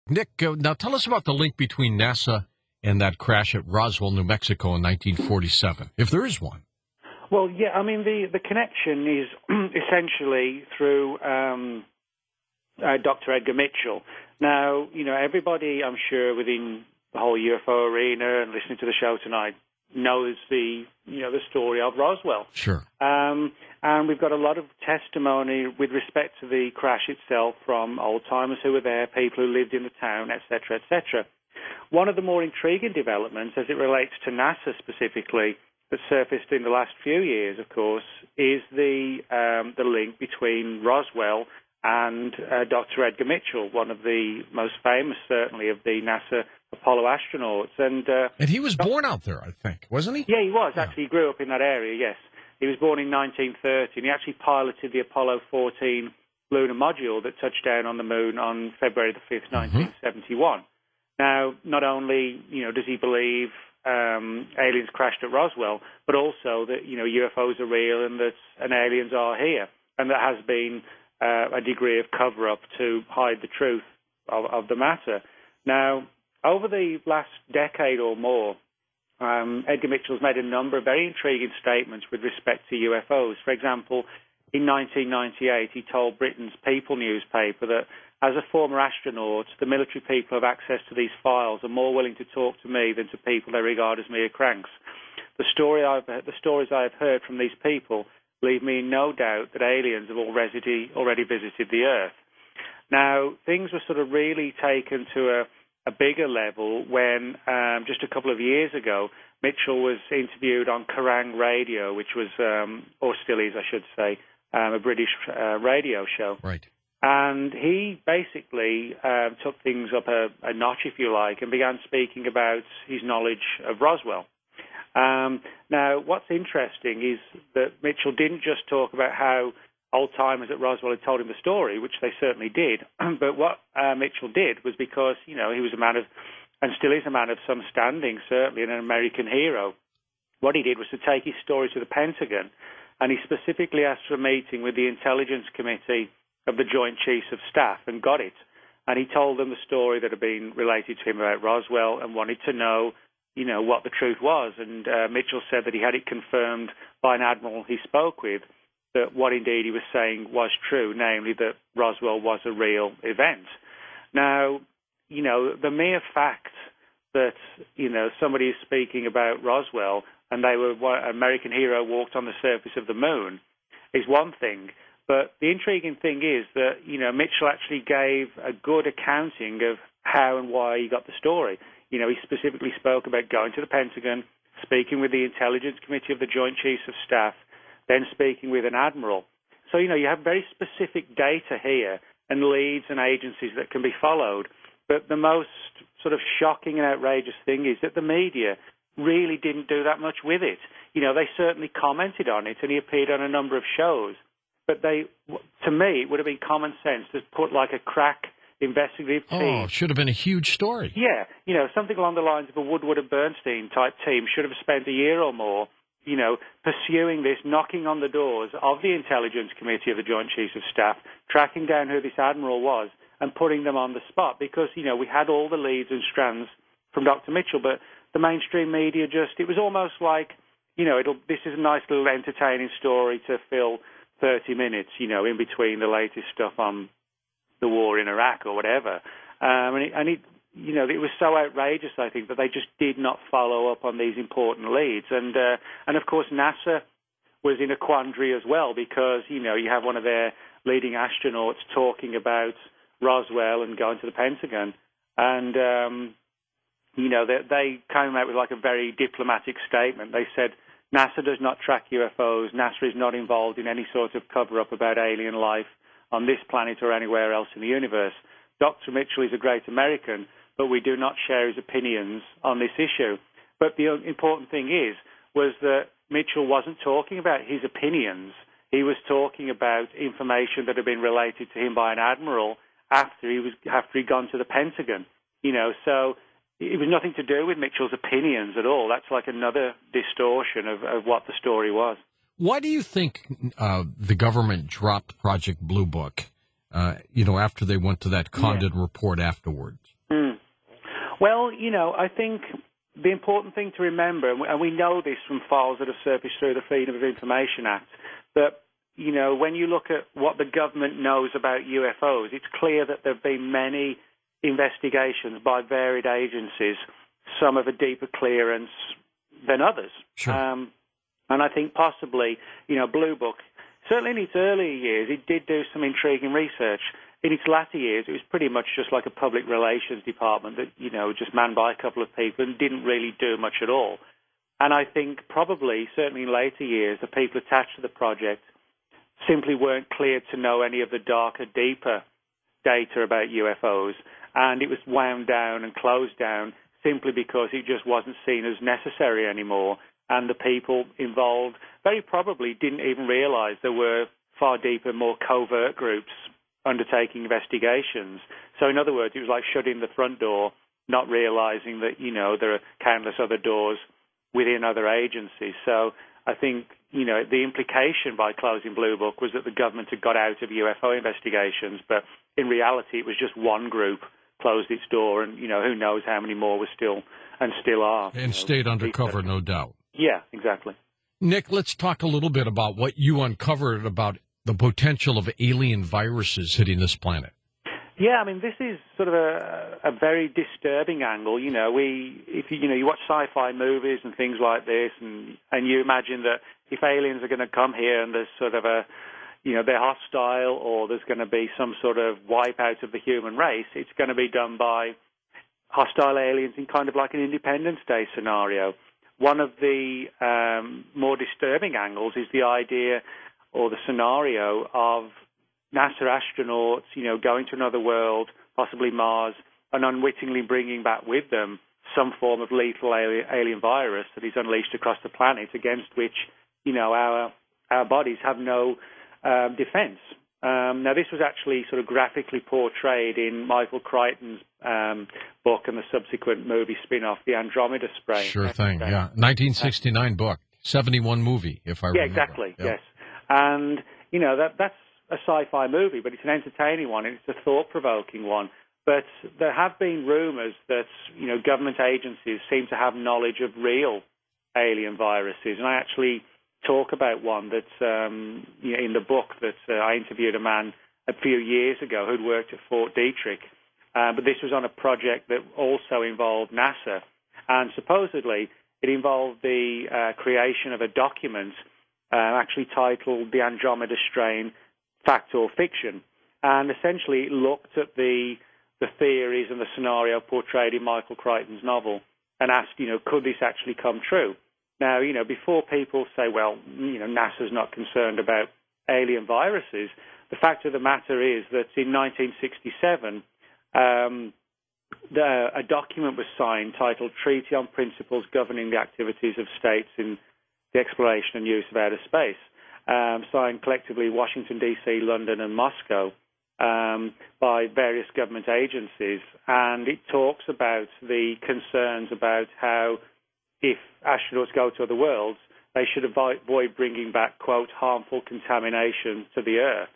Nick, now tell us about the link between NASA and that crash at Roswell, New Mexico in 1947, if there is one. Well, yeah, I mean, the connection is essentially through Dr. Edgar Mitchell. Now, everybody, I'm sure, within the whole UFO arena and listening to the show tonight knows the story of Roswell. Sure. And we've got a lot of testimony with respect to the crash itself from old-timers who were there, people who lived in the town, etc., etc. One of the more intriguing developments, as it relates to NASA specifically, that surfaced in the last few years, of course, is the link between Roswell and Dr. Edgar Mitchell, one of the most famous, certainly, of the NASA Apollo astronauts. And he was born out there, I think, wasn't he? Yeah, he was. Actually, he grew up in that area, yes. He was born in 1930, and he actually piloted the Apollo 14 lunar module that touched down on the moon on February the 5th, 1971. Now, not only, does he believe aliens crashed at Roswell, but also that, UFOs are real and aliens are here. And there has been a degree of cover-up to hide the truth of the matter. Now, over the last decade or more, Edgar Mitchell's made a number of very intriguing statements with respect to UFOs. For example, in 1998, he told Britain's People newspaper that as a former astronaut, the military people who have access to these files are more willing to talk to me than to people they regard as mere cranks. The stories I have heard from these people leave me in no doubt that aliens have already visited the Earth. Now, things were sort of really taken to a bigger level when just a couple of years ago, Mitchell was interviewed on Kerrang Radio, which was, or still is, I should say, a British radio show. Right. And he basically took things up a notch, if you like, and began speaking about his knowledge of Roswell. Now, what's interesting is that Mitchell didn't just talk about how old-timers at Roswell had told him the story, which they certainly did, but what Mitchell did was because, he was a man of, and still is a man of some standing, certainly, and an American hero. What he did was to take his story to the Pentagon, and he specifically asked for a meeting with the Intelligence Committee of the Joint Chiefs of Staff and got it. And he told them the story that had been related to him about Roswell and wanted to know, what the truth was. And Mitchell said that he had it confirmed by an admiral he spoke with that what indeed he was saying was true, namely that Roswell was a real event. Now, the mere fact that, somebody is speaking about Roswell and an American hero walked on the surface of the moon is one thing. But the intriguing thing is that, Mitchell actually gave a good accounting of how and why he got the story. He specifically spoke about going to the Pentagon, speaking with the Intelligence Committee of the Joint Chiefs of Staff, then speaking with an admiral. So, you have very specific data here and leads and agencies that can be followed. But the most sort of shocking and outrageous thing is that the media really didn't do that much with it. They certainly commented on it, and he appeared on a number of shows. But to me, it would have been common sense to put like a crack investigative team. Oh, it should have been a huge story. Yeah, something along the lines of a Woodward and Bernstein type team should have spent a year or more, pursuing this, knocking on the doors of the Intelligence Committee of the Joint Chiefs of Staff, tracking down who this admiral was, and putting them on the spot because, we had all the leads and strands from Dr. Mitchell, but the mainstream media it was almost like, this is a nice little entertaining story to fill 30 minutes, in between the latest stuff on the war in Iraq or whatever. It was so outrageous, I think, that they just did not follow up on these important leads. And of course, NASA was in a quandary as well because, you have one of their leading astronauts talking about Roswell and going to the Pentagon. And, they came out with like a very diplomatic statement. They said, NASA does not track UFOs. NASA is not involved in any sort of cover-up about alien life on this planet or anywhere else in the universe. Dr. Mitchell is a great American, but we do not share his opinions on this issue. But the important thing was that Mitchell wasn't talking about his opinions. He was talking about information that had been related to him by an admiral after he'd gone to the Pentagon. So it was nothing to do with Mitchell's opinions at all. That's like another distortion of what the story was. Why do you think the government dropped Project Blue Book, after they went to that Condon report afterwards? Well, I think the important thing to remember, and we know this from files that have surfaced through the Freedom of Information Act, that, when you look at what the government knows about UFOs, it's clear that there have been many investigations by varied agencies, some of a deeper clearance than others. Sure. And I think possibly, Blue Book, certainly in its earlier years, it did do some intriguing research. In its latter years, it was pretty much just like a public relations department that, just manned by a couple of people and didn't really do much at all. And I think probably, certainly in later years, the people attached to the project simply weren't cleared to know any of the darker, deeper data about UFOs, and it was wound down and closed down simply because it just wasn't seen as necessary anymore, and the people involved very probably didn't even realize there were far deeper, more covert groups undertaking investigations. So in other words, it was like shutting the front door, not realizing that, there are countless other doors within other agencies. So I think, the implication by closing Blue Book was that the government had got out of UFO investigations, but in reality it was just one group closed its door, and, who knows how many more were still are. And stayed undercover, no doubt. Yeah, exactly. Nick, let's talk a little bit about what you uncovered about the potential of alien viruses hitting this planet. Yeah, this is sort of a very disturbing angle. If you watch sci-fi movies and things like this, and you imagine that if aliens are going to come here and there's sort of they're hostile, or there's going to be some sort of wipeout of the human race, it's going to be done by hostile aliens in kind of like an Independence Day scenario. One of the more disturbing angles is the idea or the scenario of NASA astronauts, going to another world, possibly Mars, and unwittingly bringing back with them some form of lethal alien virus that is unleashed across the planet, against which, our bodies have no defense. Now, this was actually sort of graphically portrayed in Michael Crichton's book and the subsequent movie spin-off, The Andromeda Strain. Sure thing, yeah. 1969 book, 71 movie, if I remember. Yeah, exactly, Yep. Yes. And, that's a sci-fi movie, but it's an entertaining one, and it's a thought-provoking one. But there have been rumors that, government agencies seem to have knowledge of real alien viruses. And I actually talk about one that, in the book that I interviewed a man a few years ago who'd worked at Fort Detrick. But this was on a project that also involved NASA. And supposedly it involved the creation of a document actually titled The Andromeda Strain, Fact or Fiction. And essentially it looked at the theories and the scenario portrayed in Michael Crichton's novel and asked, could this actually come true? Now, before people say, well, NASA's not concerned about alien viruses, the fact of the matter is that in 1967, a document was signed titled Treaty on Principles Governing the Activities of States in the Exploration and Use of Outer Space, signed collectively Washington, D.C., London, and Moscow by various government agencies. And it talks about the concerns about how if astronauts go to other worlds, they should avoid bringing back, quote, harmful contamination to the Earth.